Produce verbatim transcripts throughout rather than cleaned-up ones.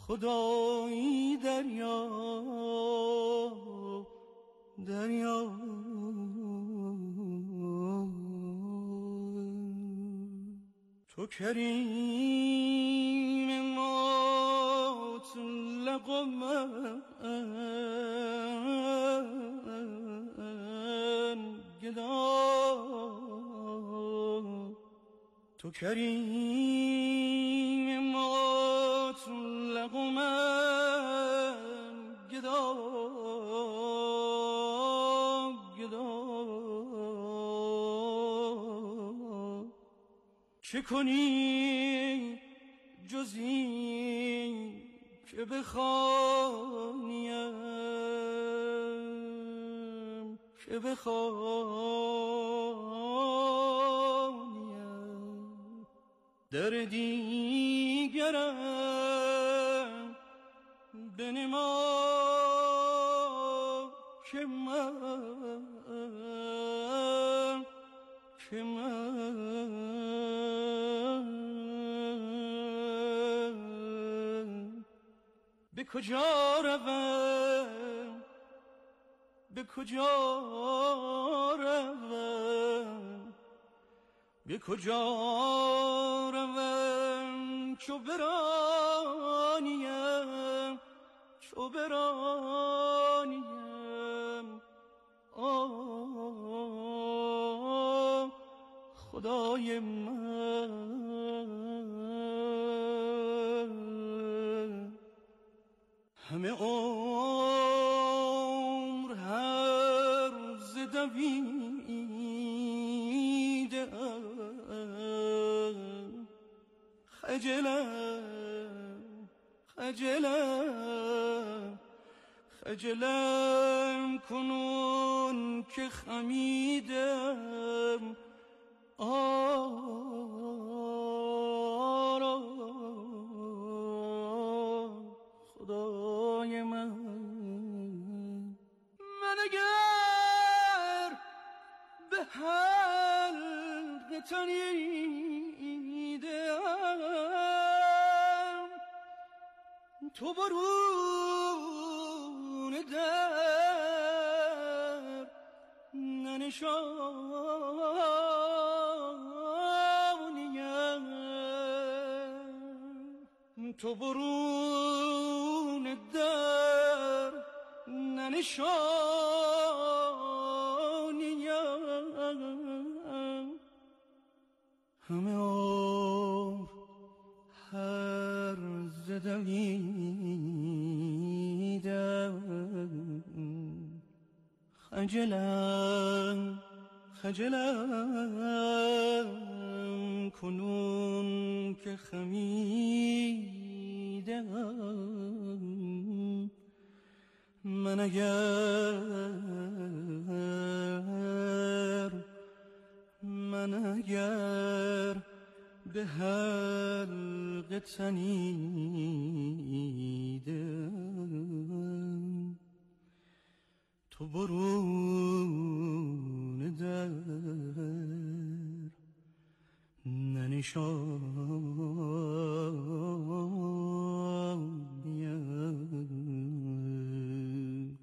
خدایی دریا دریا تو کریم مطلق و من گدا تو کریم مطلق و من گدا گدا چه کنی جز این که بخوانیم که بخوانیم در دیگرم بنما که من که من به کجا روم به کجا روم به کجا روم چو برانیم چو برانیم آه خدای من همه عمر هر ز دویدم خجلم خجلم خجلم کنون که خمیدم آرا خدای من من اگر به حلق تنیدم تو برون در ننشانیم تو برون در ننشانیم همه عمر هر زدیدم خجلم خجلم کنون که خمیدم من اگر من اگر به حلق تنیدم تو برون در ننشانیم.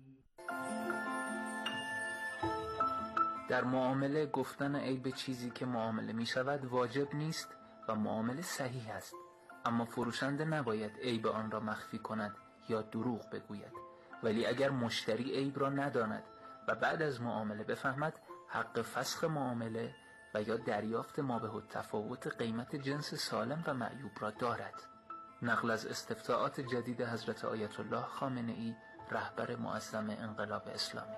در معامله گفتن عیب چیزی که معامله می شود واجب نیست و معامله صحیح است، اما فروشنده نباید عیب آن را مخفی کند یا دروغ بگوید. ولی اگر مشتری عیب را نداند و بعد از معامله بفهمد، حق فسخ معامله و یا دریافت مابه التفاوت قیمت جنس سالم و معیوب را دارد. نقل از استفتاءات جدید حضرت آیت الله خامنه ای، رهبر معظم انقلاب اسلامی.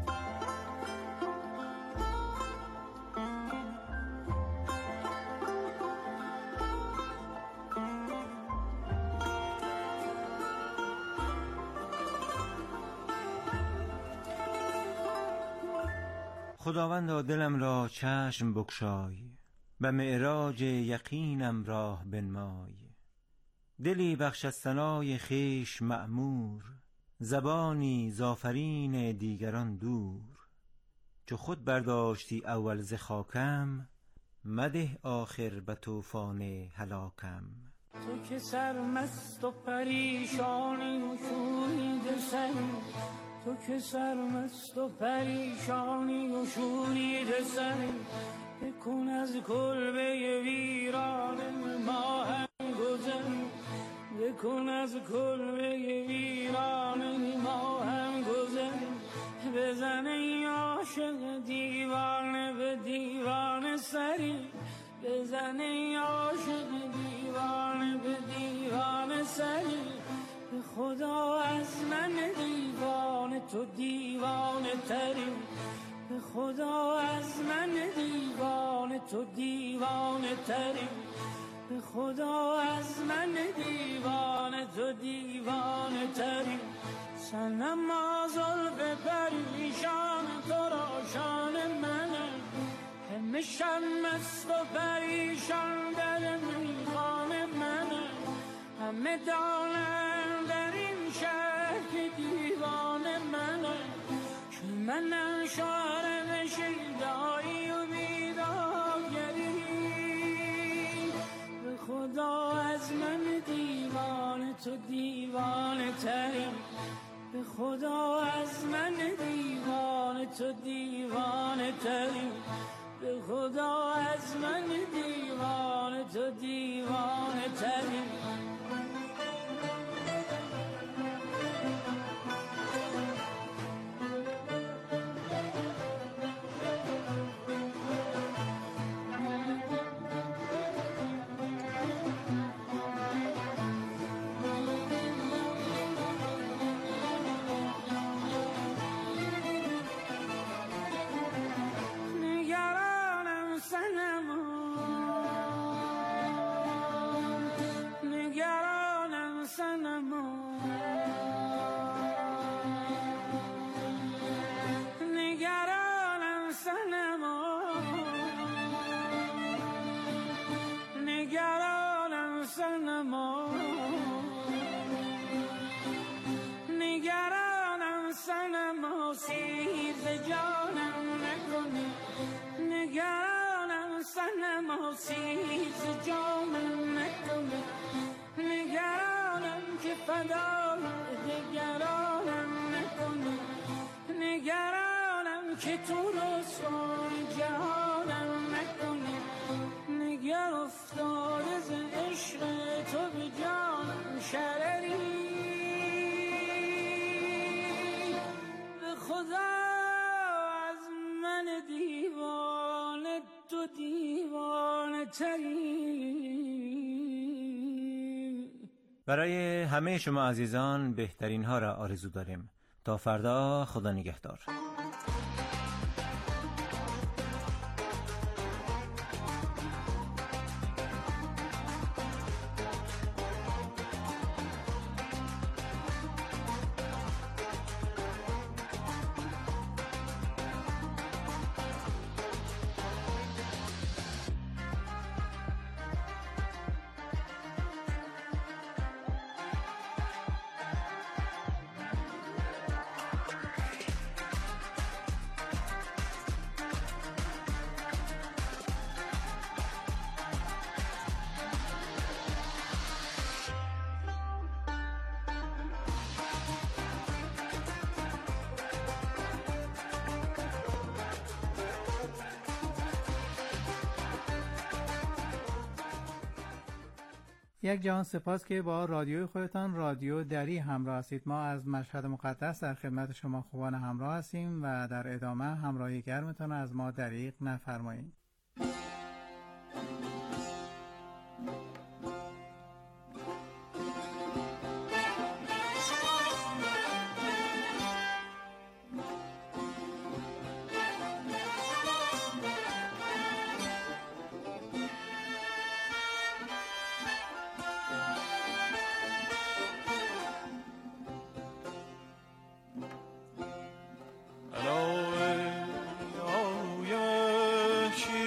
خداوندا دلم را چشم بگشای، به معراج یقینم راه بنمای. دلی بخش از ثنای خویش مأمور، زبانی ز آفرین دیگران دور. چو خود برداشتی اول ز خاکم، مده آخر به طوفان هلاکم. تو که سرمست و پریشانی و شورید سری، تو که سرمست و پریشانی و شورید سری، بکن از کلبه ویران ما هم گذری، بکن از کلبه ویران ما هم گذری، بزن ای عاشق دیوانه به دیوانه سری، بزن ای عاشق دیوانه به دیوانه سری، به خدا از من دیوانه تو دیوانه تری، به خدا از من دیوانه تو دیوانه تری، به خدا از من دیوانه تو دیوانه تری. صنما زلف پریشان تو را شان منه، همه شرمست و پریشان در میخان منه، همه دانم در این شهر که دیوان منه، که منم شعر شیدایی و بیداگری، به خدا از من دیوانه تو دیوانه تری، به خدا از من دیوانه تو دیوانه تری، به خدا از من دیوانه تو دیوانه تری. سیز جامم نکنه، نگرانم که فدا دگرانم نکنه، نگرانم که تو رسوای جهانم نکنه، نگر افتاده ز عشق تو به جانم شرری، به خدا از من دیوانه تو دیوانه تری. برای همه شما عزیزان بهترین ها را آرزو داریم. تا فردا، خدا نگهدار. یک جهان سپاس که با رادیوی خودتان رادیو دری همراه هستید. ما از مشهد مقدس در خدمت شما خوبان همراه هستیم و در ادامه همراهی گرمتان از ما دریغ نفرمایید. آیه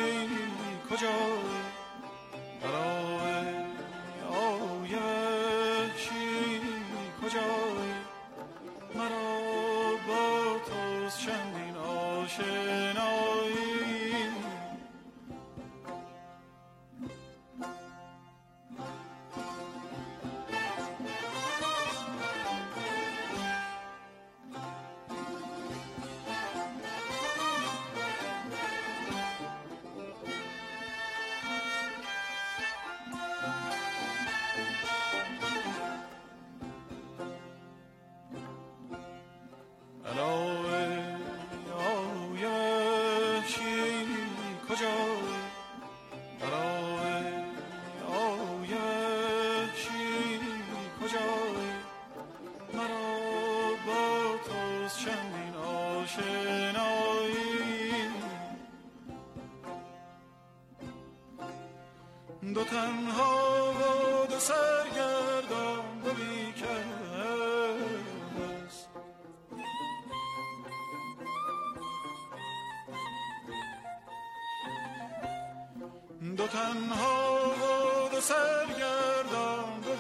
تنها و دو سرگردان دو بیکس، دو تنها و دو سرگردان دو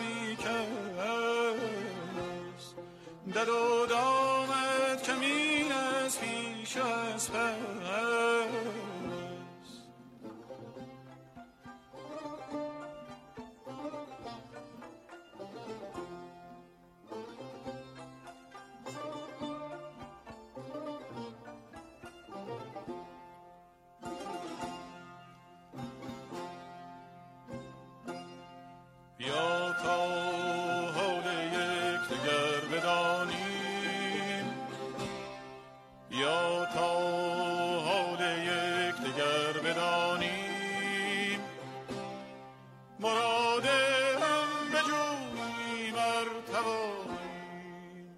بیکس، دد و دامت کمین از پیش و از پس. بیا تا حال یک دگر بدانیم، بیا تا حال یک دگر بدانیم، مراد هم بجوییم ار توانیم.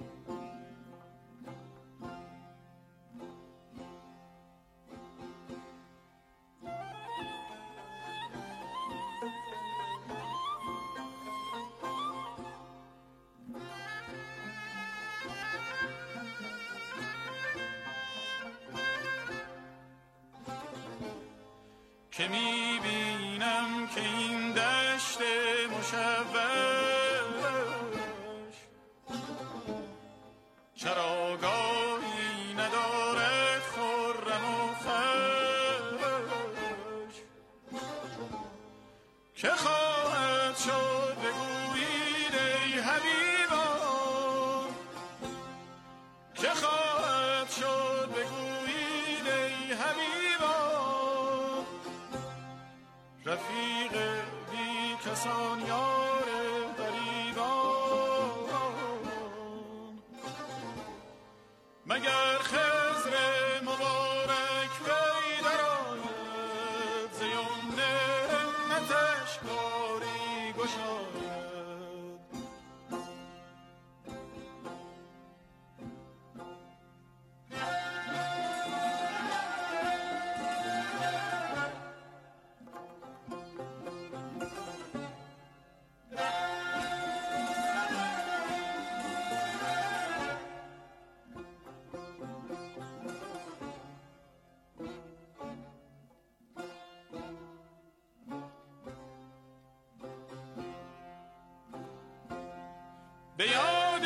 که میبینم که این دشت مشوش چراگاهی ندارد خرم و خوش، که خواهد شد بگویید ای حبیبان، که خواهد شد بگویید ای حبیبان، رفیق بی کسان یار غریبان. مگر خضر مبارک پی درآید، ز یمن همتش کاری گشاید. به یاد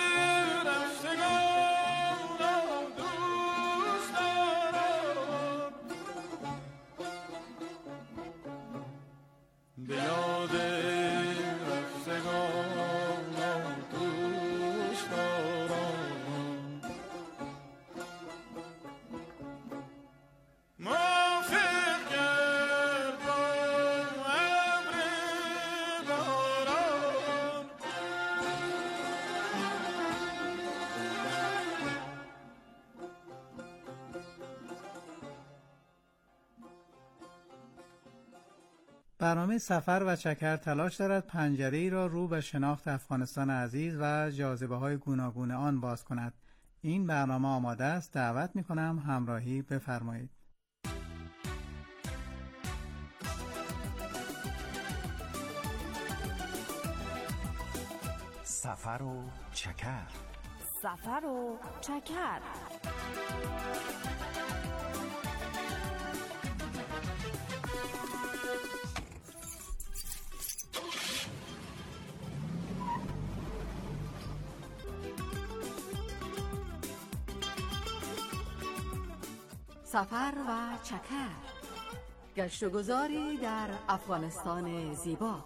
رفتگان دوست دارم، به یاد رفتگان دوست دارم. موافق گرد با امر باران، برنامه سفر و چکر تلاش دارد پنجره‌ای را رو به شناخت افغانستان عزیز و جاذبه‌های گوناگون آن باز کند. این برنامه آماده است. دعوت می‌کنم همراهی بفرمایید. سفر و چکر، سفر و چکر. سفر و چکر، گشت و گذاری در افغانستان زیبا.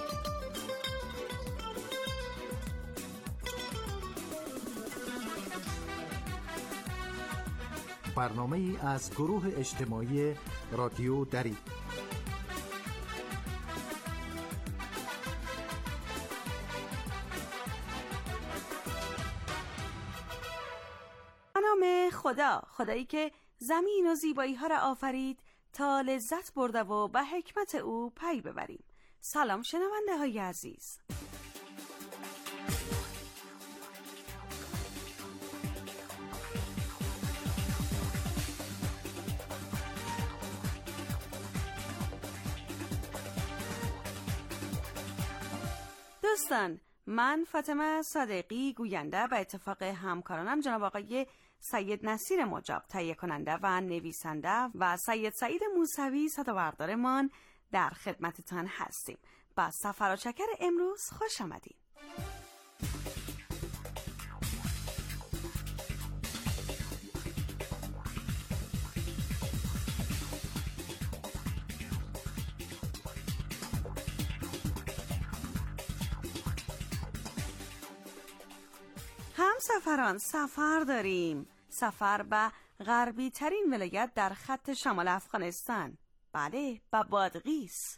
برنامه ای از گروه اجتماعی رادیو دری. به نام خدا، خدایی که زمین و زیبایی ها را آفرید تا لذت برده و به حکمت او پی ببریم. سلام شنونده های عزیز. دوستان، من فاطمه صادقی گوینده به اتفاق همکارانم جناب آقای سید نصیر مجاب تهیه کننده و نویسنده و سید سعید موسوی صدابردارمان در خدمتتان هستیم. با سفر و چکر امروز خوش آمدید. هم سفران سفر داریم. سفر به غربی ترین ولایت در خط شمال افغانستان، بله، به بادغیس.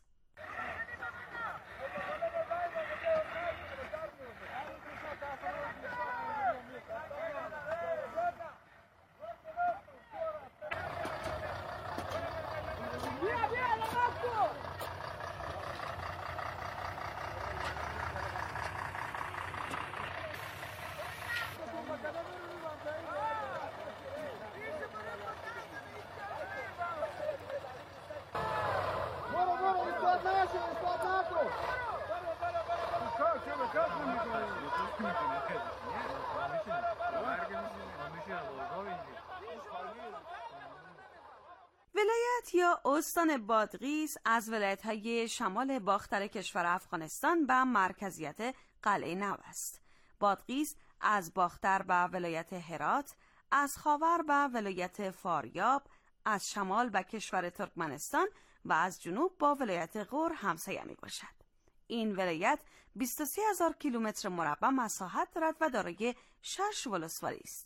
ولایت یا استان بادغیس از ولایت‌های شمال باختر کشور افغانستان به مرکزیت قلعه نو است. بادغیس از باختر به ولایت هرات، از خاور به ولایت فاریاب، از شمال به کشور ترکمنستان و از جنوب با ولایت غور همسایه می باشد. این ولایت بیست و سه هزار کیلومتر مربع مساحت دارد و دارای شش ولسوالی است.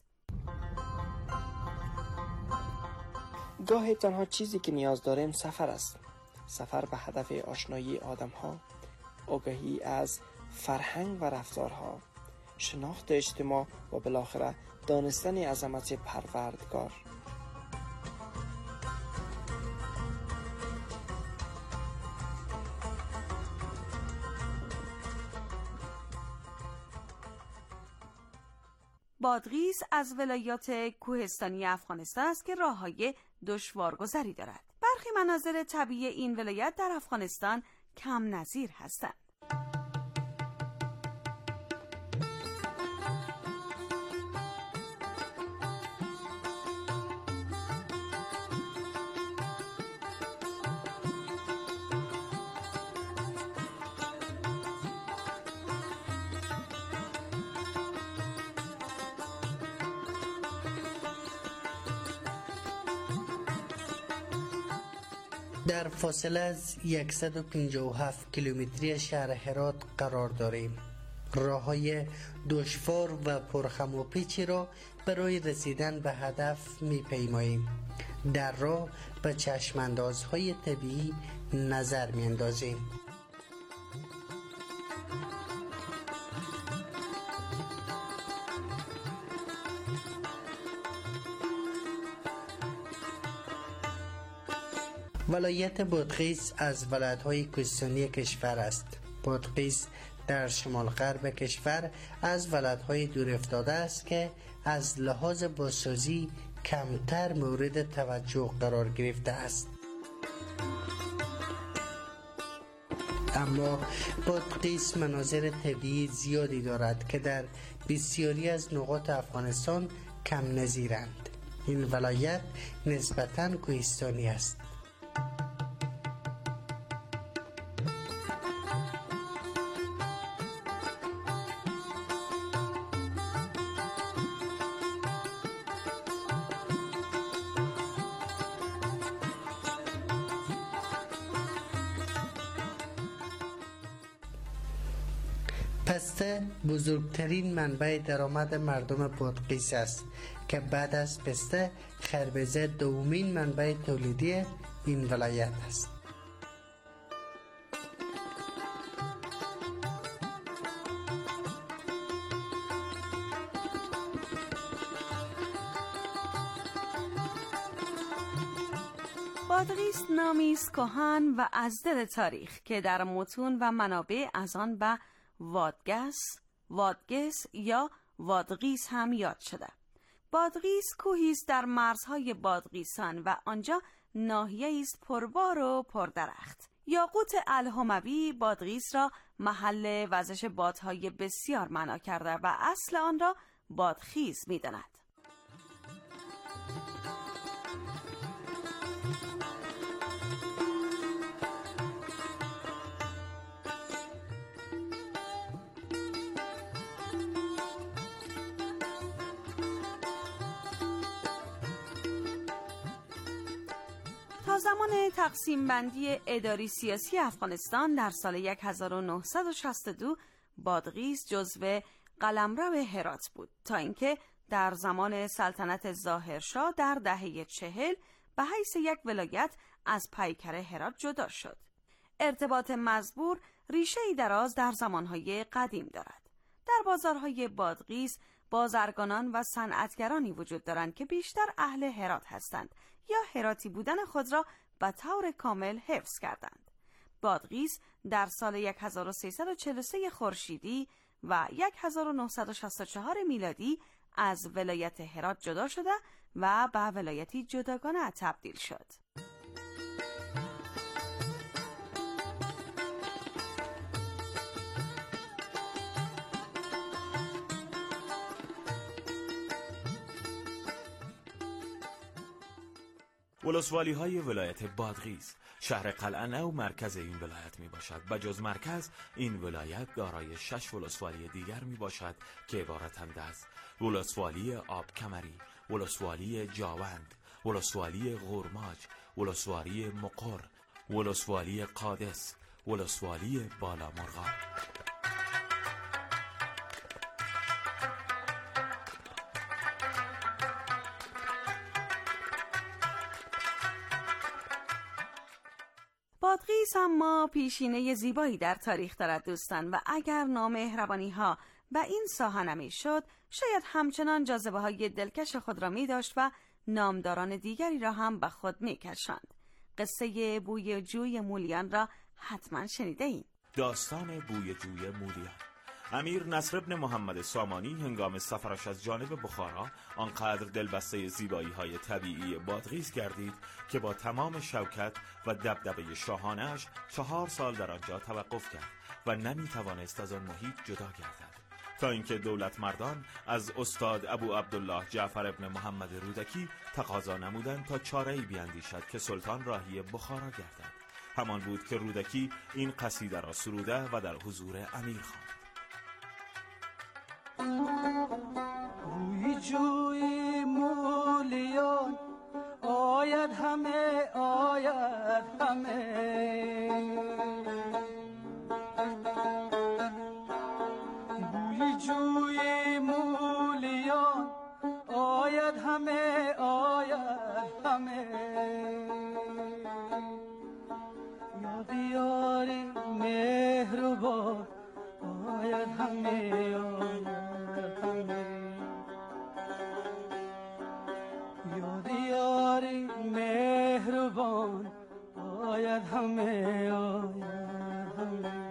گاهی تنها چیزی که نیاز داریم سفر است. سفر به هدف آشنایی آدم‌ها، آگاهی از فرهنگ و رفتارها، شناخت اجتماع و بالاخره دانستن عظمت پروردگار. بادغیس از ولایات کوهستانی افغانستان است که راه‌های دشوارگذری دارد. برخی مناظر طبیعی این ولایت در افغانستان کم نظیر هستند. در فاصله از صد و پنجاه و هفت کیلومتری شهر هرات قرار داریم. راه‌های دشوار و پرخم و پیچی را برای رسیدن به هدف می‌پیماییم. در راه به چشم‌اندازهای طبیعی نظر می‌اندازیم. ولایت بادغیس از ولایت‌های کوهستانی کشور است. بادغیس در شمال غرب کشور از ولایت‌های دور افتاده است که از لحاظ بازسازی کمتر مورد توجه قرار گرفته است. اما بادغیس مناظر طبیعی زیادی دارد که در بسیاری از نقاط افغانستان کم نظیرند. این ولایت نسبتاً کوهستانی است. پسته بزرگترین منبع درآمد مردم بادغیس است که بعد از پسته خربزه دومین منبع تولیدی این ولایت است. بادغیس نامی است کهن و از دل تاریخ که در متون و منابع از آن به وادگس، وادگس یا وادغیس هم یاد شده. بادغیس کوهی است در مرزهای بادغیسان و آنجا ناحیه‌ای است پربار و پردرخت. یاقوت الهموی بادغیس را محل وزش بادهای بسیار معنا کرده و اصل آن را بادخیز می‌داند. تا زمان تقسیم بندی اداری سیاسی افغانستان در سال هزار و نهصد و شصت و دو بادغیس جزو قلمرو هرات بود تا اینکه در زمان سلطنت ظاهرشاه در دهه چهل به حیث یک ولایت از پیکر هرات جدا شد. ارتباط مزبور ریشه‌ای دراز در زمانهای قدیم دارد. در بازارهای بادغیس بازرگانان و صنعتگرانی وجود دارند که بیشتر اهل هرات هستند یا هراتی بودن خود را به طور کامل حفظ کردند. بادغیس در سال هزار و سیصد و چهل و سه خورشیدی و هزار و نهصد و شصت و چهار میلادی از ولایت هرات جدا شده و به ولایتی جداگانه تبدیل شد. ولسوالی های ولایت بادغیس شهر قلعه‌نو مرکز این ولایت می باشد. بجز مرکز این ولایت دارای شش ولسوالی دیگر می باشد که عبارتند از ولسوالی آبکمری، ولسوالی جاوند، ولسوالی غورماج، ولسوالی مقر، ولسوالی قادس، ولسوالی بالامرغاب. بادغیس اما پیشینه زیبایی در تاریخ دارد دوستان و اگر نامهربانی ها به این ساحه نمی شد شاید همچنان جاذبه های دلکش خود را می داشت و نامداران دیگری را هم به خود می کشاند. قصه بوی جوی مولیان را حتما شنیده ایم. داستان بوی جوی مولیان. امیر نصر ابن محمد سامانی هنگام سفرش از جانب بخارا آنقدر دلبسته زیبایی های طبیعی بادغیس گردید که با تمام شوکت و دبدبه شاهانه‌اش چهار سال در آنجا توقف کرد و نمی توانست از آن محیط جدا گردد، تا اینکه دولت مردان از استاد ابو عبدالله جعفر ابن محمد رودکی تقاضا نمودند تا چاره‌ای بیاندیشد که سلطان راهی بخارا گردد. همان بود که رودکی این قصیده را سروده و در حضور امیر خواند. بوی جوی مولیان آید همه آید همه، بوی جوی مولیان آید همه آید همه، یاد یاری مهربان آید همه آید همه، یاد یاری مهربان آید همه آید همه.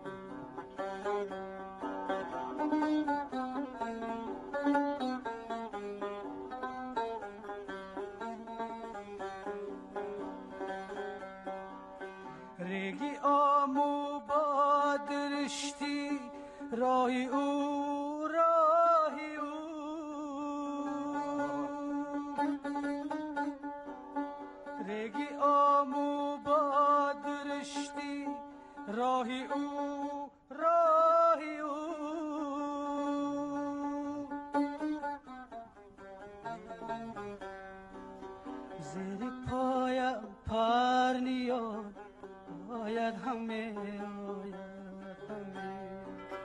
رگی آمو با درشتی راهی او راهی او، رگی آمو با درشتی راهی او راهی او، زیر پایم پرنیان آید همه آید همه.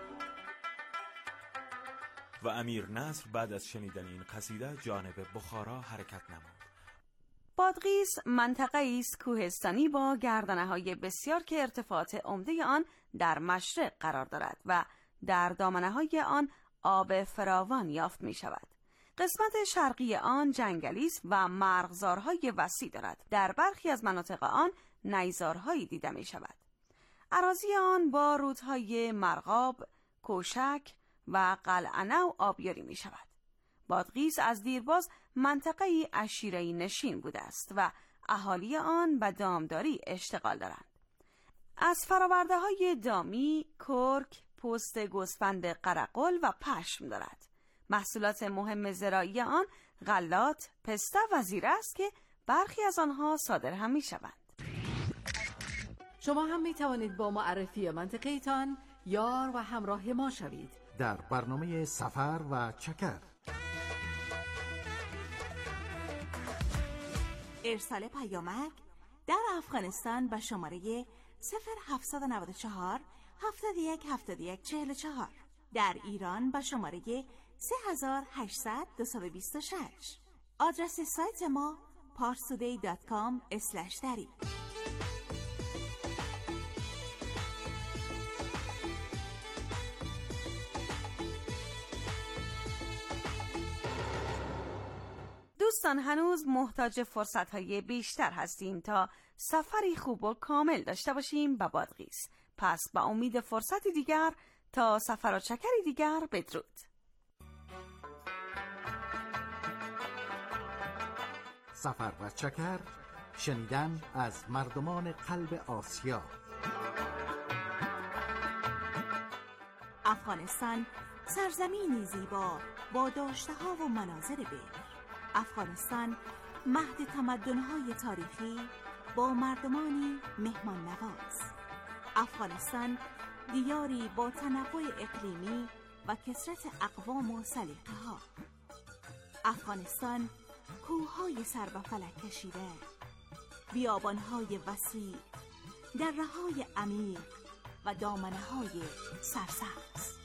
و امیر نصر بعد از شنیدن این قصیده جانب بخارا حرکت نمود. بادغیس منطقه‌ای است کوهستانی با گردنه‌های بسیار که ارتفاعات عمده آن در مشرق قرار دارد و در دامنه‌های آن آب فراوان یافت می‌شود. قسمت شرقی آن جنگلی است و مرغزارهای وسیع دارد. در برخی از مناطق آن نیزارهایی دیده می‌شود. اراضی آن با رودهای مرغاب، کوشک و قلعه‌نو آبیاری می‌شود. بادغیس از دیرباز منطقه‌ای عشیره‌ای نشین بوده است و اهالی آن به دامداری اشتغال دارند. از فراورده های دامی، کرک، پوست گوسفند قرقل و پشم دارد. محصولات مهم زراعی آن غلات، پسته و زیره است که برخی از آنها صادر هم می شوند. شما هم می توانید با معرفی منطقه‌تان یار و همراه ما شوید در برنامه سفر و چکر. ارسال پیامک در افغانستان به شماره صفر هفتصد و نود و چهار هفتاد و یک هفتاد و یک چهل و چهار، در ایران به شماره سه هزار و هشتصد دویست و بیست و شش. آدرس سایت ما پارستودی دات کام اسلش دری. دوستان، هنوز محتاج فرصت‌های بیشتر هستیم تا سفری خوب و کامل داشته باشیم به بادغیس. پس با امید فرصتی دیگر تا سفر و چکری دیگر، بدرود. سفر و چکر، شنیدن از مردمان قلب آسیا. افغانستان سرزمینی زیبا با داشته‌ها و مناظر بکر. افغانستان مهد تمدن‌های تاریخی با مردمانی مهمان نواز. افغانستان دیاری با تنوع اقلیمی و کثرت اقوام و سلیقه‌ها. افغانستان کوه‌های سر به فلک کشیده، بیابان‌های وسیع، دره‌های عمیق و دامنه‌های سرسبز.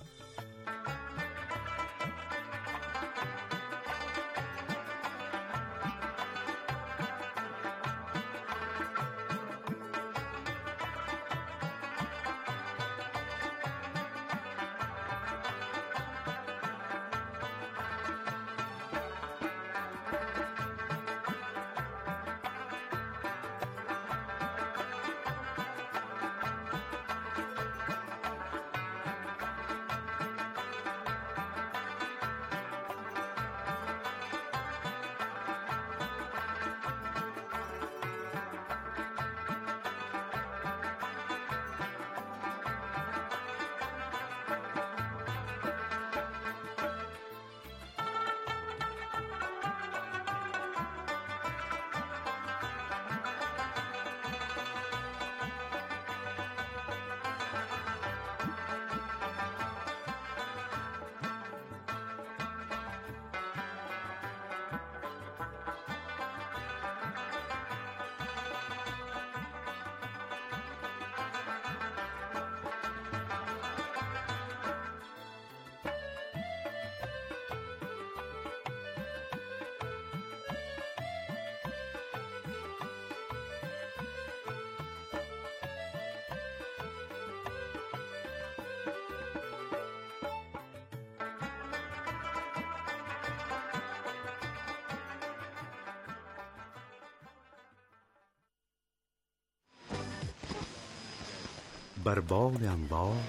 بر باد امواج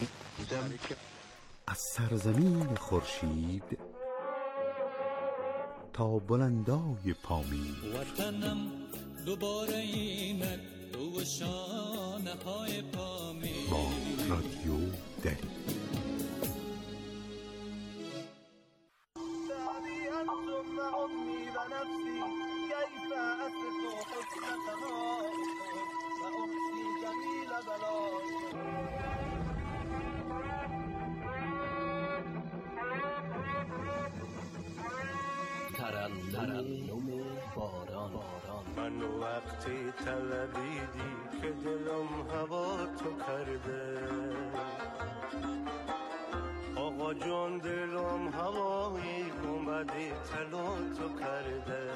از سرزمین خورشید تا بلندای پامین، وطنم دوباره اینک تو شانه های پامین. با رادیو دری. ترنم باران. من وقتی طلبیدی که دلم هوا تو کرده، آقا جان دلم هوایی اومدی طلا تو کرده.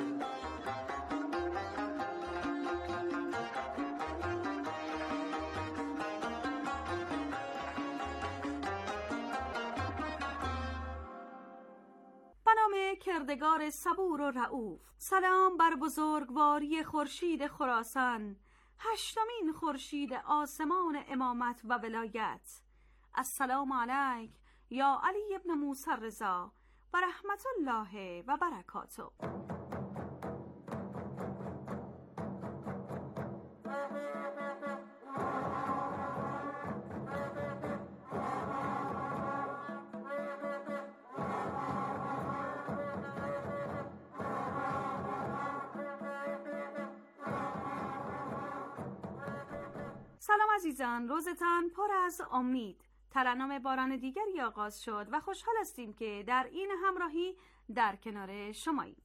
کردگار صبور و رؤوف، سلام بر بزرگواری خورشید خراسان، هشتمین خورشید آسمان امامت و ولایت. السلام علیک یا علی ابن موسی رضا و رحمت الله و برکاته. سلام عزیزان، روزتان پر از امید. ترنم باران دیگری آغاز شد و خوشحال هستیم که در این همراهی در کنار شماییم.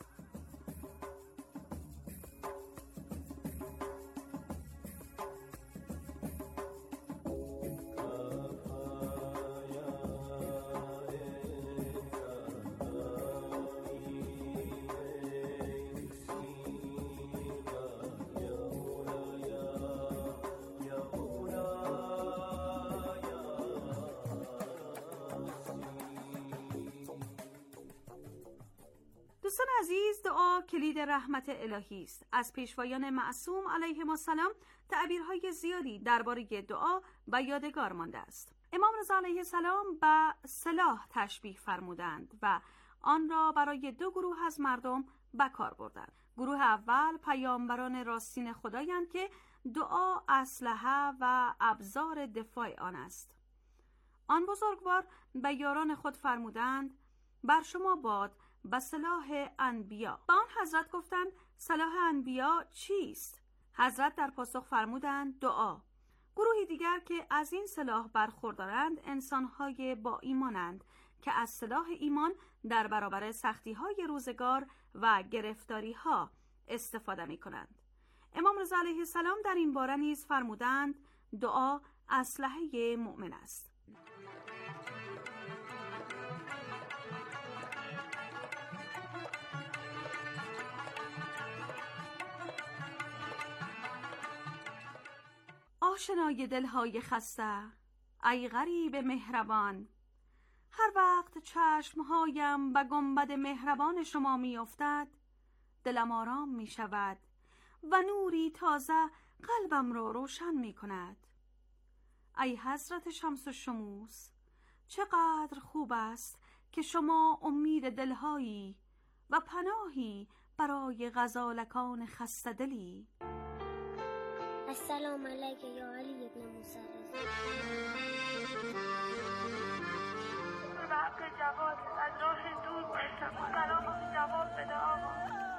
دوستان عزیز، دعا کلید رحمت الهی است. از پیشوایان معصوم علیهم السلام تعبیرهای زیادی درباره دعا و یادگار مانده است. امام رضا علیه السلام به سلاح تشبیه فرمودند و آن را برای دو گروه از مردم به کار بردند. گروه اول پیامبران راستین خدایند که دعا اسلحه و ابزار دفاع آن است. آن بزرگوار به یاران خود فرمودند بر شما باد به سلاح انبیا. با آن حضرت گفتند سلاح انبیا چیست؟ حضرت در پاسخ فرمودند دعا. گروهی دیگر که از این سلاح برخوردارند انسانهای با ایمانند که از سلاح ایمان در برابر سختی‌های روزگار و گرفتاری‌ها استفاده می‌کنند. امام رضا علیه السلام در این باره نیز فرمودند دعا اسلحه مؤمن است. آشنای دلهای خسته، ای غریب مهربان، هر وقت چشمهایم به گنبد مهربان شما می افتد دلم آرام می شود و نوری تازه قلبم را روشن می کند. ای حضرت شمس الشموس، چقدر خوب است که شما امید دلهایی و پناهی برای غزالکان خسته دلی. السلام علیک یا علی ابن موسی رضا. به حق جواد از راه دور باشم، سلام به جواد بده آقا.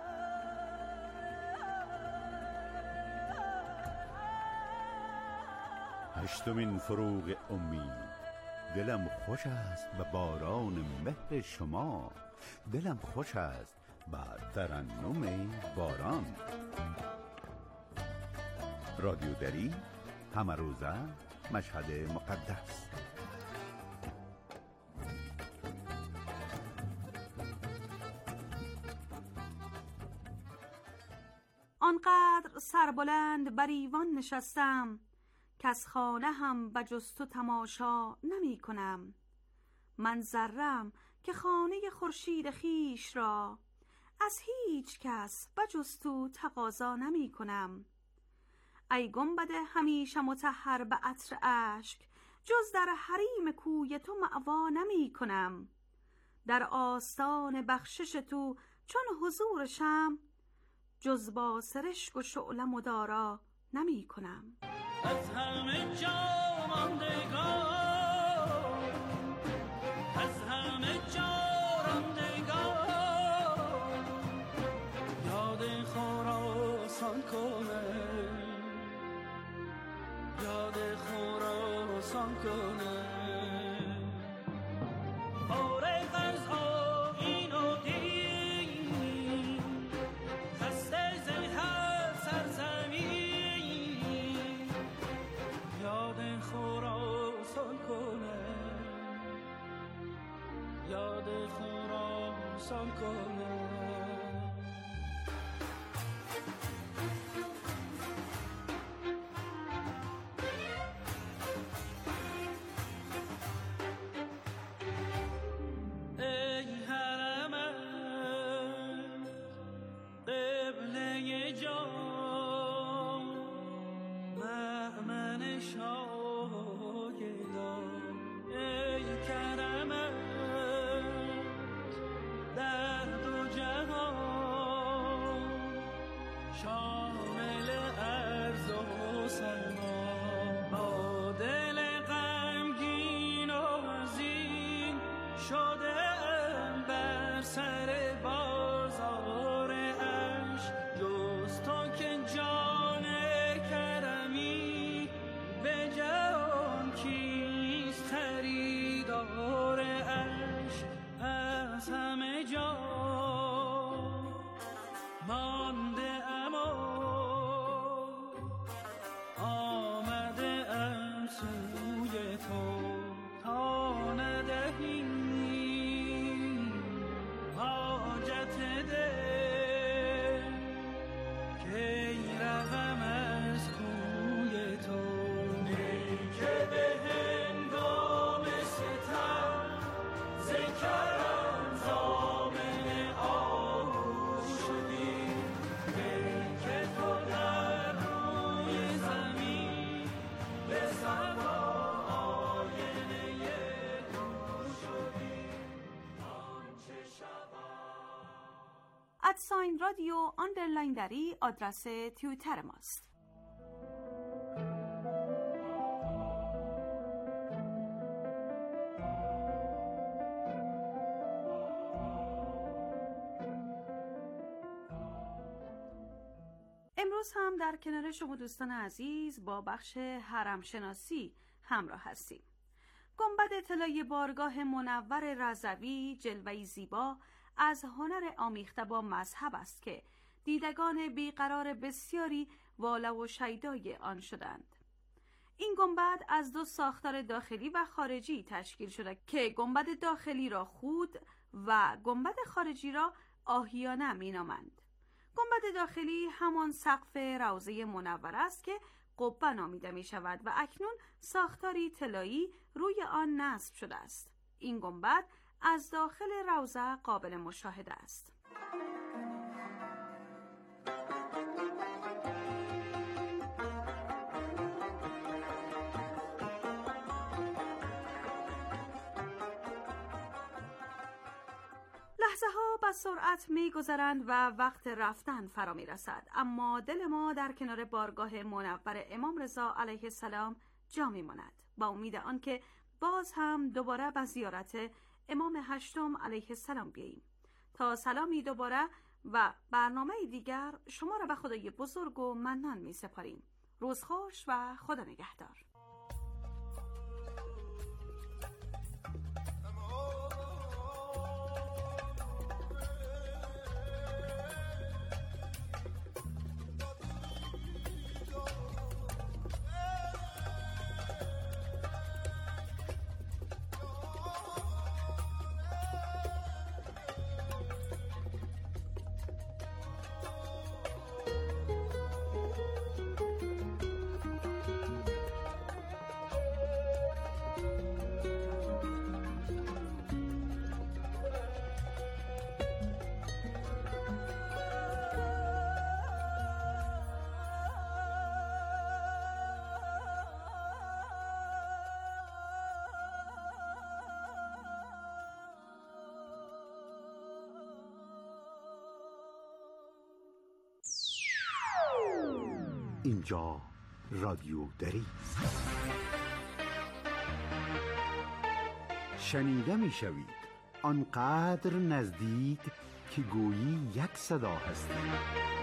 هشتمین فروغ امید. دلم خوش است به باران مهر شما، دلم خوش است به ترنم باران. رادیو دری، همه روزه، مشهد مقدس. آنقدر سربلند بر ایوان نشستم که از خانه هم به جز تو تماشا نمی کنم. من ذره‌ام که خانه خورشید خویش را از هیچ کس به جز تو تقاضا نمی کنم. ای گنبد همیشه مطهر به عطر اشک، جز در حریم کوی تو مأوا نمی کنم. در آستان بخشش تو چون حضور شم، جز با سرشک و شعله مدارا نمی کنم. از همه جا ماندگار، از همه جا راندگار، یاد خراسان کنه، یاد خراسان کنه. فارغ از آیین و دین، خسته ز هر سرزمین، یاد خراسان کنه، یاد خراسان کنه. ادساین رادیو آندرلاین دری آدرس توییتر ماست. امروز هم در کنار شما دوستان عزیز با بخش حرم شناسی همراه هستیم. گنبد طلای بارگاه منور رضوی جلوه‌ای زیبا از هنر آمیخته با مذهب است که دیدگان بیقرار بسیاری واله و شیدای آن شدند. این گنبد از دو ساختار داخلی و خارجی تشکیل شده که گنبد داخلی را خود و گنبد خارجی را آهیانه مینامند. گنبد داخلی همان سقف روضه منور است که قبه نامیده می شود و اکنون ساختاری طلایی روی آن نصب شده است. این گنبد از داخل روضه قابل مشاهده است. لحظه ها با سرعت می گذرند و وقت رفتن فرا می رسد، اما دل ما در کنار بارگاه منور امام رضا علیه السلام جا می ماند با امید آنکه باز هم دوباره به زیارت امام هشتم علیه السلام بیاییم. تا سلامی دوباره و برنامه دیگر شما را به خدای بزرگ و منان می سپاریم. روز خوش و خدا نگهدار. اینجا رادیو دری است. شنیده می شوید آنقدر نزدیک که گویی یک صدا هستید.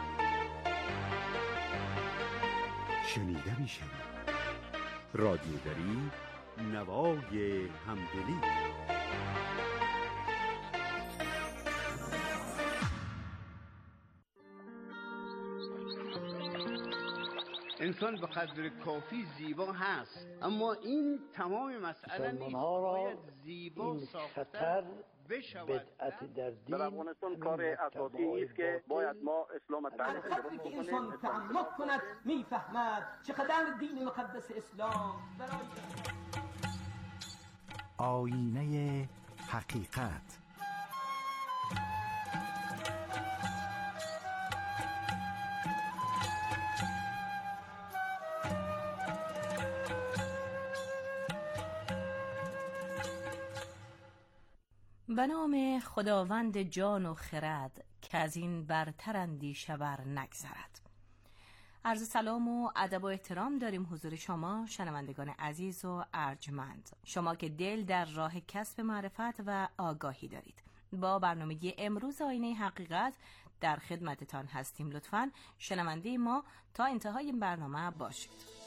شنیده می شوید رادیو دری، نوای همدلی. انسان به قدر کافی زیبا هست، اما این تمام مسئله نیست. باید زیبا ساختن بشود. بدعت در دین در افغانستان کار اساسی است که باید ما اسلام تعریف کنیم. که انسان تعمق کند میفهمد چقدر دین مقدس اسلام برای آینه حقیقت. به نام خداوند جان و خرد که از این برتر اندیشه بر نگذرد. عرض سلام و ادب و احترام داریم حضور شما شنوندگان عزیز و ارجمند، شما که دل در راه کسب معرفت و آگاهی دارید. با برنامه امروز آینه حقیقت در خدمتتان هستیم. لطفاً شنونده ما تا انتهای این برنامه باشید.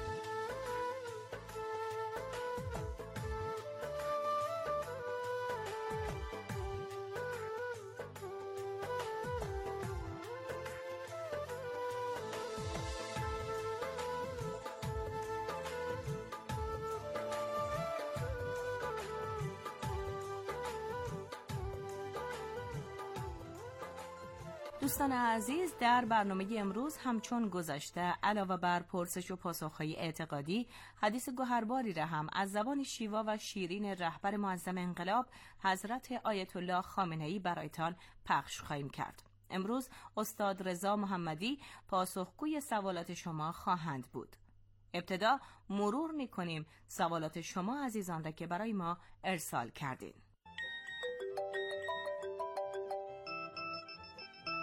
دوستان عزیز، در برنامه امروز همچون گذشته علاوه بر پرسش و پاسخهای اعتقادی، حدیث گوهرباری را هم از زبان شیوا و شیرین رهبر معظم انقلاب حضرت آیت الله خامنه‌ای برایتان پخش خواهیم کرد. امروز استاد رضا محمدی پاسخگوی سوالات شما خواهند بود. ابتدا مرور می‌کنیم سوالات شما عزیزان را که برای ما ارسال کردین.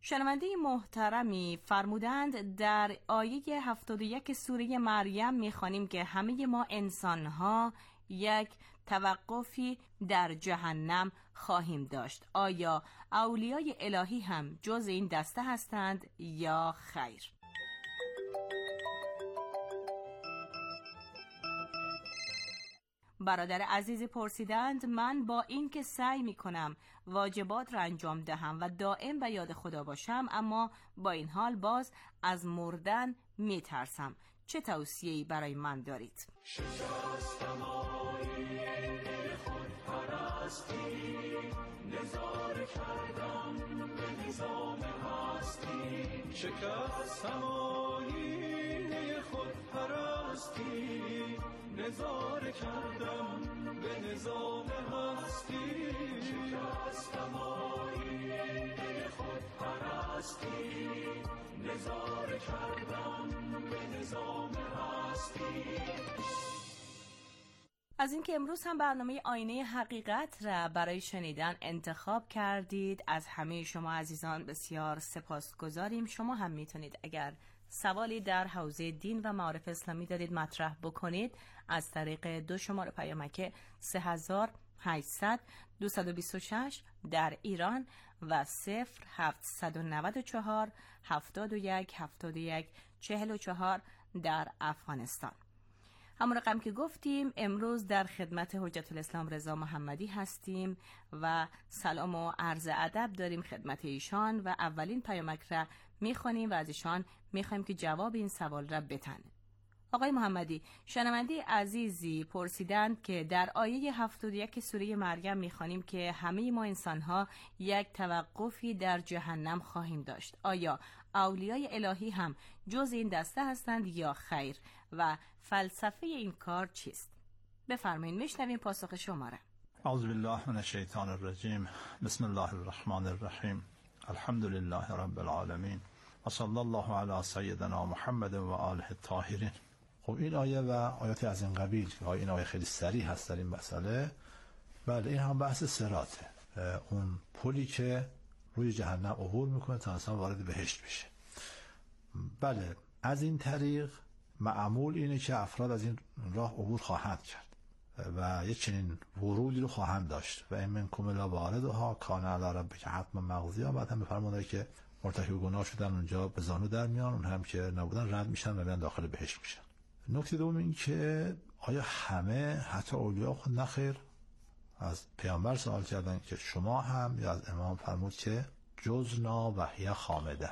شنونده محترمی فرمودند در آیه هفتاد و یک سوره مریم می‌خوانیم که همه ما انسان‌ها یک توقفی در جهنم خواهیم داشت. آیا اولیای الهی هم جز این دسته هستند یا خیر؟ برادر عزیز پرسیدند من با این که سعی می کنم واجبات را انجام دهم و دائم به یاد خدا باشم، اما با این حال باز از مردن می ترسم. چه توصیه‌ای برای من دارید؟ شکستم آیین خود پرستی، نظاره کردم به نظام هستی. شکستم آیین خود پرستی، نظاره کردم به نظام هستی. شکستم آیین خود پرستی، نظاره کردم به نظام هستی. از اینکه امروز هم برنامه آینه حقیقت را برای شنیدن انتخاب کردید، از همه شما عزیزان بسیار سپاسگزاریم. شما هم میتونید اگر سوالی در حوزه دین و معارف اسلامی دارید مطرح بکنید از طریق دو شماره پیامک سه هزار و هشتصد دویست و بیست و شش در ایران و صفر هفتصد و نود و چهار هفتاد و یک هفتاد و یک چهل و چهار در افغانستان. همون رقم که گفتیم امروز در خدمت حجت الاسلام رضا محمدی هستیم و سلام و عرض ادب داریم خدمت ایشان و اولین پیامک را میخوانیم و از ایشان میخوایم که جواب این سوال را بتن. آقای محمدی، شنونده عزیزی پرسیدند که در آیه هفتاد و یک سوره مریم میخوانیم که همه ما انسانها یک توقفی در جهنم خواهیم داشت. آیا اولیای الهی هم جز این دسته هستند یا خیر و فلسفه این کار چیست؟ بفرمایید میشنویم پاسخ شما را. اعوذ بالله من الشیطان الرجیم. بسم الله الرحمن الرحیم. الحمد لله رب العالمین و صلی الله علی سیدنا محمد و آله الطاهرین. خب این آیه و آیاتی از این قبیل که این آیه خیلی سریع هست در این مسئله، بله این هم بحث صراطه، اون پلی که روی جهنم عبور میکنه تا اصلا وارد بهشت بشه. بله از این طریق معمول اینه که افراد از این راه عبور خواهند کرد و یک چنین ورودی رو خواهند داشت و این منکم الا واردها کان علی ربک حتما مقضیا. بعد هم بفرمونه که مرتکب گناه شدن اونجا به زانو در میان، اون هم که نبودن رد میشن و میان داخل بهشت میشن. نکته دوم این که آیا همه حتی اولیاء خود نخیر؟ از پیامبر سوال کردن که شما هم، یا از امام فرمود که جزنا و هی خامده،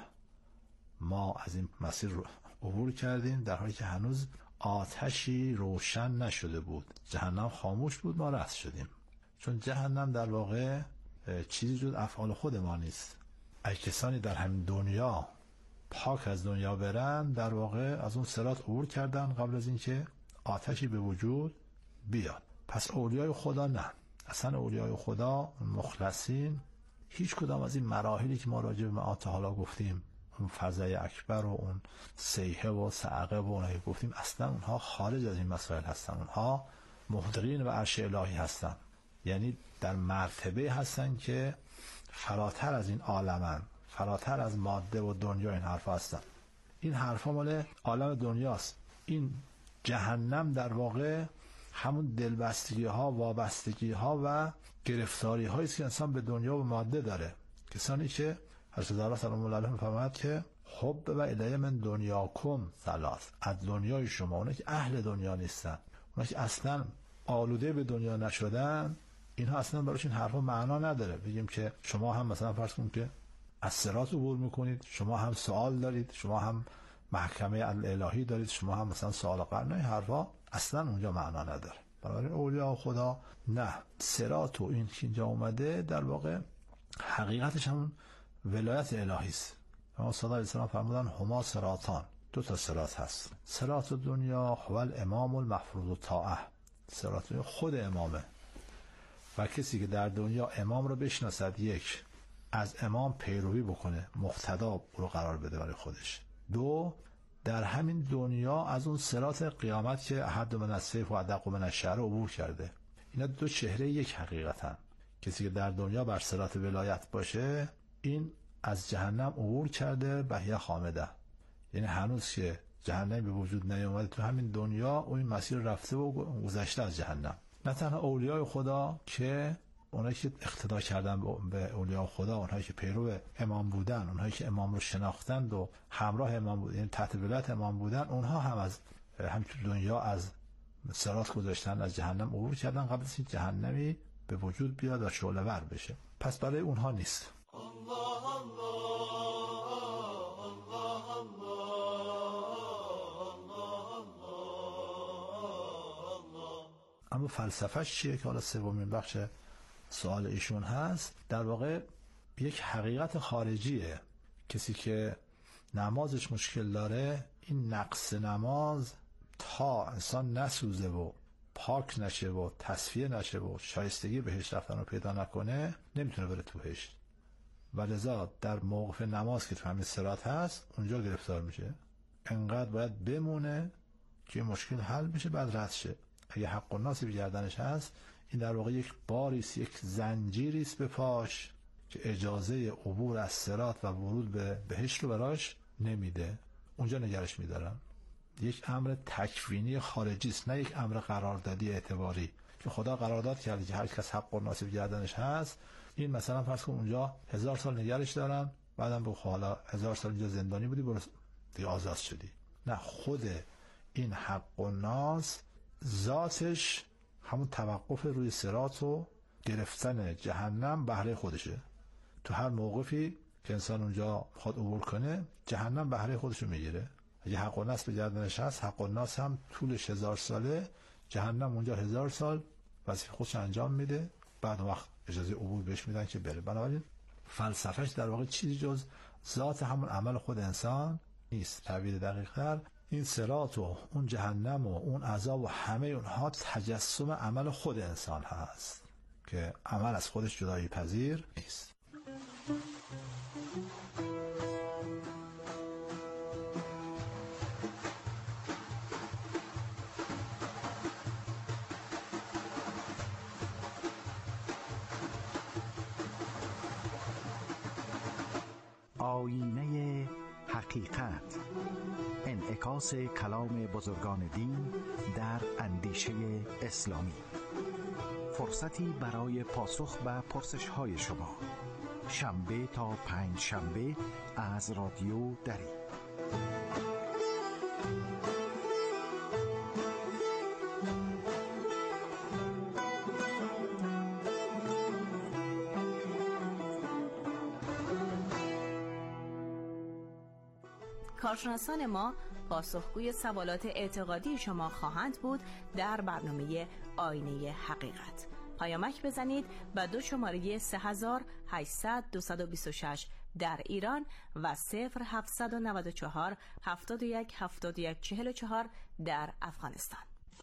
ما از این مسیر رو عبور کردیم در حالی که هنوز آتشی روشن نشده بود، جهنم خاموش بود، ما رست شدیم. چون جهنم در واقع چیزی جز افعال خود ما نیست. اگه کسانی در همین دنیا پاک از دنیا برن در واقع از اون صراط عبور کردن قبل از اینکه آتشی به وجود بیاد. پس اولیای خدا نه، اصلا اولیای خدا مخلصین هیچ کدام از این مراحلی که ما راجع به معاد حالا گفتیم، اون فضای اکبر و اون سیحه و صعقه و اونایی گفتیم، اصلا اونها خارج از این مسائل هستن. اونها محضرین و عرش الهی هستن، یعنی در مرتبه هستن که فراتر از این عالمن، فراتر از ماده و دنیا این حرف هستن. این حرفا مال عالم دنیاست. این جهنم در واقع همون دلبستگی ها، وابستگی ها و گرفتاری هایی است که انسان به دنیا و ماده داره. کسانی که حضرت زهرا سلام الله علیها می‌فرماید که حب و الیه من دنیاکم ثلاث، از دنیای شما، اونایی که اهل دنیا نیستن، اونایی که اصلا آلوده به دنیا نشدن، اینها اصلا برایشون حرفا معنا نداره. بگیم که شما هم مثلا فرض کنید که از صراط عبور میکنید، شما هم سوال دارید، شما هم محکمه الهی دارید، شما هم مثلا سوال قرنه، حرفا اصلا اونجا معنا نداره. برای اولیاء خدا نه، صراط و این که اینجا اومده در واقع حقیقتش همون ولایت الهی است. امام صادق علیه السلام فرمودن هما صراطان، دو تا صراط هست. صراط دنیا هو الامام المفروض الطاعه، صراط خود امامه و کسی که در دنیا امام رو بشناسد، یک، از امام پیروی بکنه، مقتدا رو قرار بده برای خودش. دو، در همین دنیا از اون صراط قیامت که احد من السیف و ادق من الشعر عبور کرده. اینا دو چهره یک حقیقتن. کسی که در دنیا بر صراط ولایت باشه، این از جهنم عبور کرده بهیه خامده، یعنی هنوز که جهنم به وجود نیامده تو همین دنیا اون مسیر رفته و گذشته از جهنم. نه تنها اولیای خدا که اونایی که اقتدا کردن به اولیای خدا، اونایی که پیرو امام بودن، اونایی که امام رو شناختند و همراه امام بودن، یعنی تحت ولایت امام بودن، اونها هم از همین دنیا از صراط گذاشتن، از جهنم عبور کردن قبل از اینکه جهنمی به وجود بیاد و شعله ور بشه. پس برای اونها نیست. اما فلسفهش چیه که حالا سومین بخش سوال ایشون هست؟ در واقع یک حقیقت خارجیه. کسی که نمازش مشکل داره، این نقص نماز تا انسان نسوزه و پاک نشه و تصفیه نشه و شایستگی بهشت رفتن رو پیدا نکنه نمیتونه بره تو بهشت. ولذا در موقف نماز که تو همین صراط هست اونجا گرفتار میشه. انقدر باید بمونه که مشکل حل بشه بعد رد شه. اگه حق و ناسی بگردنش هست، این در واقع یک باریست، یک زنجیریست به پاش که اجازه عبور از صراط و ورود به بهشت رو براش نمیده. اونجا نگرش میدارن. یک امر تکوینی خارجی است، نه یک امر قراردادی اعتباری که خدا قرارداد کرده که هر کس حق و ناصب گردنش هست. این مثلا فرض کن اونجا هزار سال نگرش دارن، بعدم بگو حالا هزار سال اینجا زندانی بودی برو دیگه آزاد شدی. نه، خود این حق و ناس ذاتش همون توقف روی صراط و گرفتن جهنم بهره خودشه. تو هر موقفی که انسان اونجا خود عبور کنه جهنم بهره خودشو میگیره. اگه حق و ناس به گردنش هست، حق و ناس هم طولش هزار ساله، جهنم اونجا هزار سال وظیفه خودش انجام میده، بعد وقت اجازه عبور بهش میدن که بره. بنابراین فلسفهش در واقع چیزی جز ذات همون عمل خود انسان نیست. تعبیر دقیق‌تر این صراط و اون جهنم و اون عذاب و همه اونها تجسم عمل خود انسان هست که عمل از خودش جدایی پذیر نیست. آینه حقیقت، انعکاس کلام بزرگان دین در اندیشه اسلامی. فرصتی برای پاسخ به پرسش‌های شما، شنبه تا پنج شنبه از رادیو دری. کارشناسان ما پاسخگوی سوالات اعتقادی شما خواهند بود در برنامه آینه حقیقت. پیامک بزنید به دو شماره سه هزار و هشتصد دویست و بیست و شش در ایران و صفر هفتصد و نود و چهار هفتاد و یک هفتاد و یک چهل و چهار در افغانستان.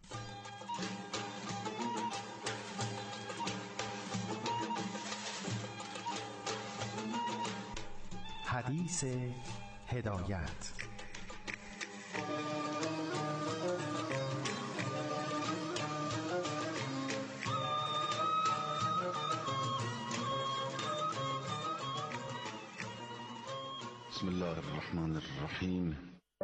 حدیث هدایت. بسم الله الرحمن الرحیم.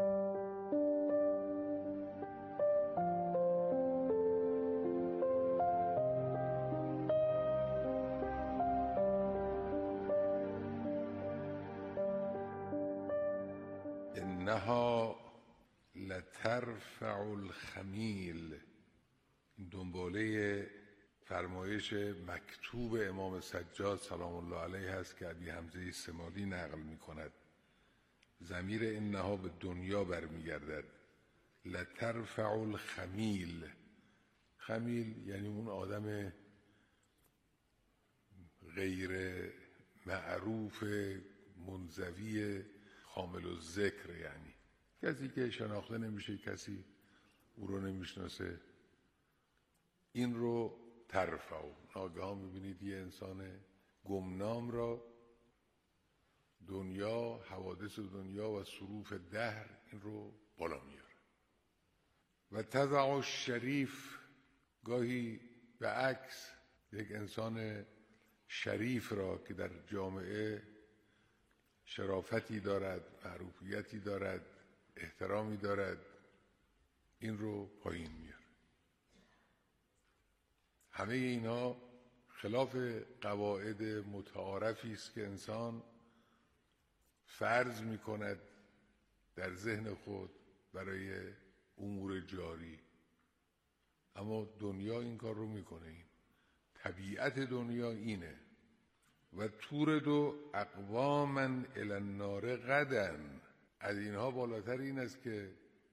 انها لترفع الخمیل، این دنباله فرمایش مکتوب امام سجاد سلام الله علیه هست که ابی حمزه سمالی نقل می کند. ضمیر انها به دنیا برمیگردد. لترفع الخمیل، خمیل یعنی اون آدم غیر معروف منزوی خامل الذکر، یعنی کسی که شناخته نمیشه، کسی او رو نمیشناسه. این رو ترفع، ناگهان میبینید یه انسان گمنام را دنیا، حوادث دنیا و صروف دهر این رو بالا میاره. و تضع الشریف، گاهی به عکس یک انسان شریف را که در جامعه شرافتی دارد، معروفیتی دارد، احترامی دارد، این رو پایین میاره. همه اینا خلاف قواعد متعارفی است که انسان فرض میکند در ذهن خود برای امور جاری، اما دنیا این کار رو میکنه. این طبیعت دنیا اینه. و تورد و اقواما الی النار غدا. از اینها بالاتر این است که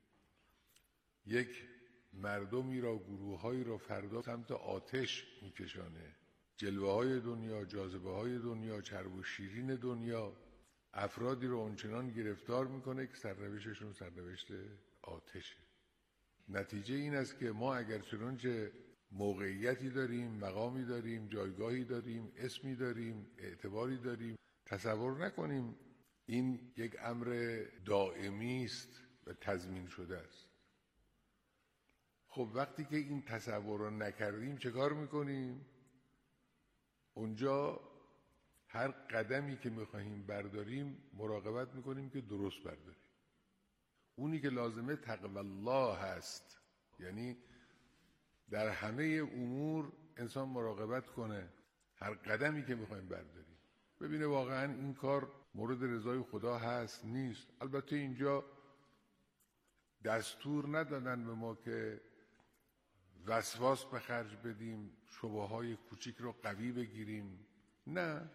یک مردمی را، گروههایی را فردا سمت آتش میکشانه. جلوه های دنیا، جاذبه های دنیا، چرب و شیرین دنیا افرادی رو اونچنان گرفتار میکنه که سرنوشتشون سرنوشت آتشه. نتیجه این است که ما اگر چنانچه موقعیتی داریم، مقامی داریم، جایگاهی داریم، اسمی داریم، اعتباری داریم، تصور نکنیم این یک امر دائمی است و تضمین شده است. خب وقتی که این تصور رو نکردیم چه کار میکنیم؟ اونجا هر قدمی که میخواهیم برداریم مراقبت میکنیم که درست برداریم. اونی که لازمه تقوی الله هست، یعنی در همه امور انسان مراقبت کنه هر قدمی که میخوایم برداریم ببینه واقعا این کار مورد رضای خدا هست نیست. البته اینجا دستور ندادن به ما که وسواس به خرج بدیم، شبهه‌های کوچیک رو قوی بگیریم، نه،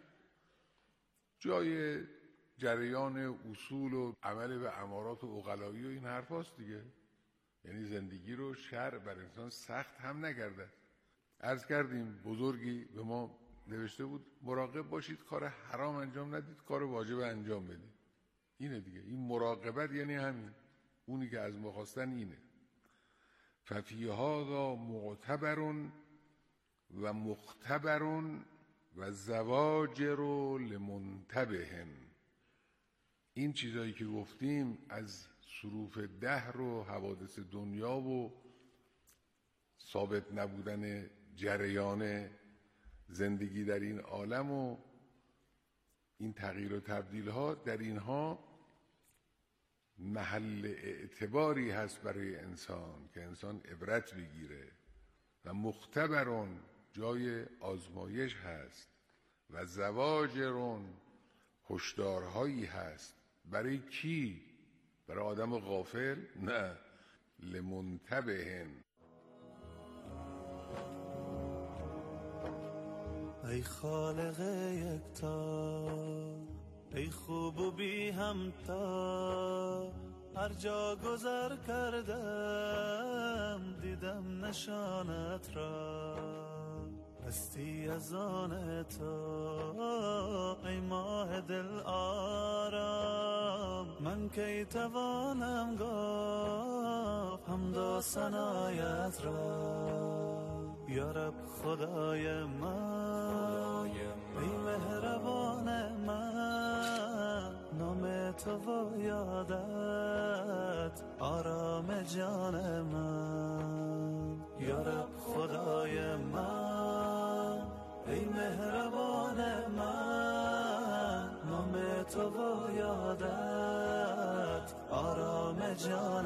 جای جریان اصول و عمل به امارات و عقلایی و این حرف هاست دیگه. یعنی زندگی رو شرع بر انسان سخت هم نگردد. عرض کردیم بزرگی به ما نوشته بود مراقب باشید کار حرام انجام ندید، کار واجب انجام بدید. اینه دیگه، این مراقبت یعنی همین، اونی که از ما خواستن اینه. ففی هذا معتبر و مختبر و زواجر لمنتبه. این چیزایی که گفتیم از صروف دهر و حوادث دنیا و ثابت نبودن جریان زندگی در این عالم و این تغییر و تبدیل ها، در اینها محل اعتباری هست برای انسان که انسان عبرت بگیره. و مختبرون جای آزمایش هست و زواجرون هشدارهایی هست. برای کی؟ برای آدم غافل؟ نه، لمنتبهن. ای خالق یکتا، ای خوب و بی همتا، هر جا گذر کردم دیدم نشانت را، هستی از آن تو ای ماه دل آرام، من کی توانم گفت حمد و ثنایت را. یا رب خدای من، ای مهربان من، نام تو و یادت آرام جان من. یا رب خدای من، ای مهربان من، نام تو و یادت آرام جان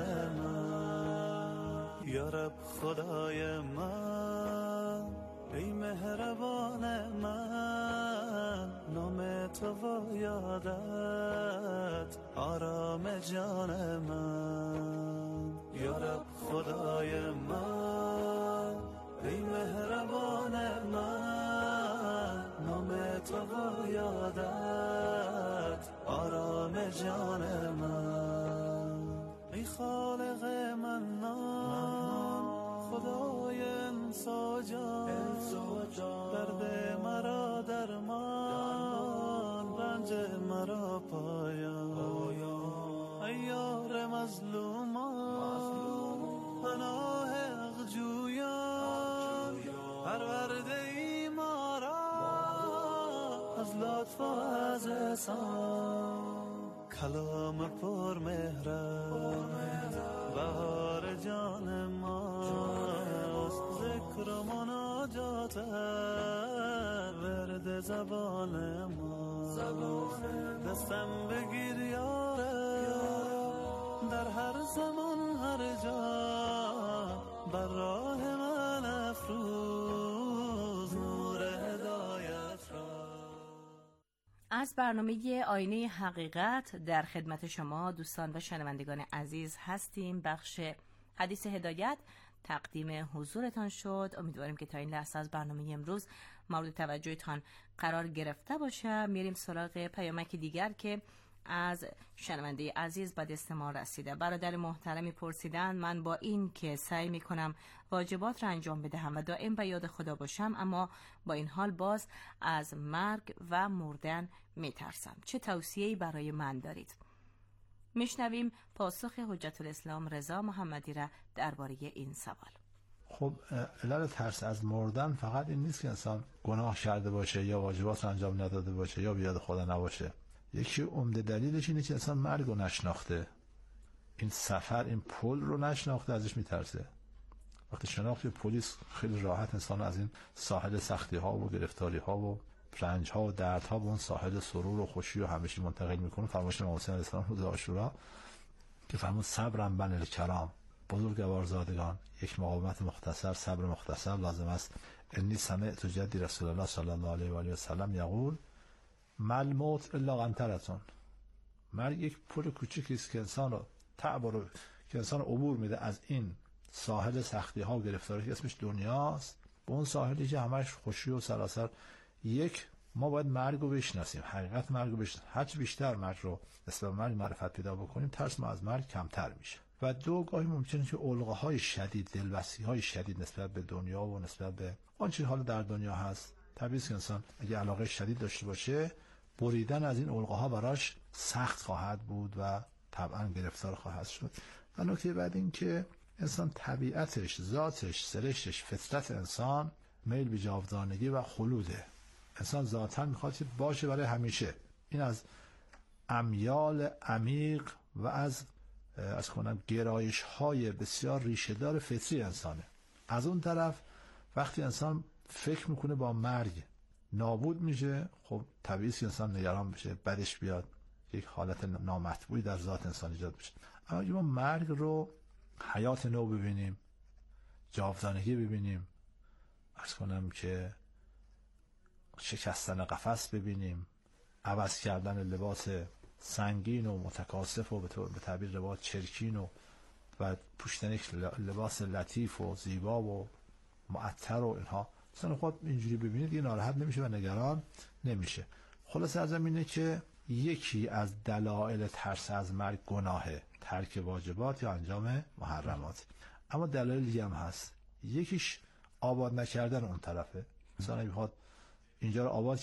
من. یا رب خدای من، ای مهربان من، نام تو و یادت آرام جان من. یا رب خدای من، ای مهربان من، نام تو و یادت آرام جان من. ای خالق منان، خدای انسا جان، درد مرا درمان، رنج مرا پایان. ای یار مظلومان، پناه اغجویان، پرورده ای ما را از لطف و از احسان. کلام پر مهرم بهار جان ماست، ذکر و مناجات ورد زبان ما. زبونه دستم بگیر یاره در هر زمان هر جا بر راه من افروز نور هدایت را. از برنامه آینه حقیقت در خدمت شما دوستان و شنوندگان عزیز هستیم. بخش حدیث هدایت تقدیم حضورتان شد. امیدواریم که تا این لحظه از برنامه امروز مورد توجهتان قرار گرفته باشه. میریم سراغ پیامک دیگر که از شنونده عزیز به دست ما رسیده. برادر محترمی پرسیدن من با این که سعی میکنم واجبات را انجام بدهم و دائم به یاد خدا باشم، اما با این حال باز از مرگ و مردن میترسم، چه توصیه‌ای برای من دارید؟ میشنویم پاسخ حجت الاسلام رضا محمدی را درباره این سوال. خب علل ترس از مردن فقط این نیست که انسان گناه کرده باشه یا واجبات انجام نداده باشه یا بیاد خدا نباشه. یکی عمده دلیلش اینه که انسان مرگ رو نشناخته، این سفر، این پل رو نشناخته، ازش میترسه. وقتی شناخت پلیس خیلی راحت انسان از این ساحل سختی ها و گرفتاری ها و رنج ها و درد ها به اون ساحل سرور و خوشی و همیشه منتقل میکنه. فرمایش امام حسین علیه السلام روز عاشورا که فرمود صبرم بن الکرام، بزرگوار زادگان، یک مقاومت مختصر، صبر مختصر لازم است. انی سمعت جدی رسول الله صلی الله علیه و آله و سلم یقول مل موت الا قنطرتون. مرگ یک پل کوچیکی است که انسان رو تعب رو که انسان رو عبور میده از این ساحل سختی ها و گرفتاری که اسمش دنیاست به اون ساحلی که همش خوشی و سراسر. یک، ما باید مرگ رو بشناسیم، حقیقت مرگ رو بشناسیم. هرچی بیشتر مرگ رو نسبت به مرگ معرفت پیدا بکنیم، ترس ما از مرگ کمتر میشه. و دو، گاهی ممکنه که علقه های شدید، دلبستی های شدید نسبت به دنیا و نسبت به آنچه حال در دنیا هست، طبیعی است که انسان اگه علاقه شدید داشته باشه، بریدن از این علقه ها براش سخت خواهد بود و طبعا گرفتار خواهد شد. و نکته بعد این که انسان طبیعتش، ذاتش، سرشتش، فطرت انسان میل به جاودانگی و خلوده. انسان ذاتاً میخواد که باشه برای همیشه. این از امیال عمیق و از از کنم گرایش های بسیار ریشه‌دار فطری انسانه. از اون طرف وقتی انسان فکر میکنه با مرگ نابود میشه، خب طبیعی است که انسان نگران بشه، بدش بیاد، یک حالت نامطبوعی در ذات انسان ایجاد بشه. اما اگه ما مرگ رو حیات نو ببینیم، جاودانگی ببینیم، عرض کنم که شکستن قفس ببینیم، عوض کردن لباس سنگین و متکاسف و به تعبیر لباس چرکین و و پوشیدن یک لباس لطیف و زیبا و معطر و اینها، مثلا خود اینجوری ببینید یه ناراحت نمیشه و نگران نمیشه. خلاصه از اینه که یکی از دلایل ترس از مرگ گناهه، ترک واجبات یا انجام محرمات. اما دلایل دیگه هم هست. یکیش آباد نکردن اون طرفه. مثلا میخواد اینجا رو آباد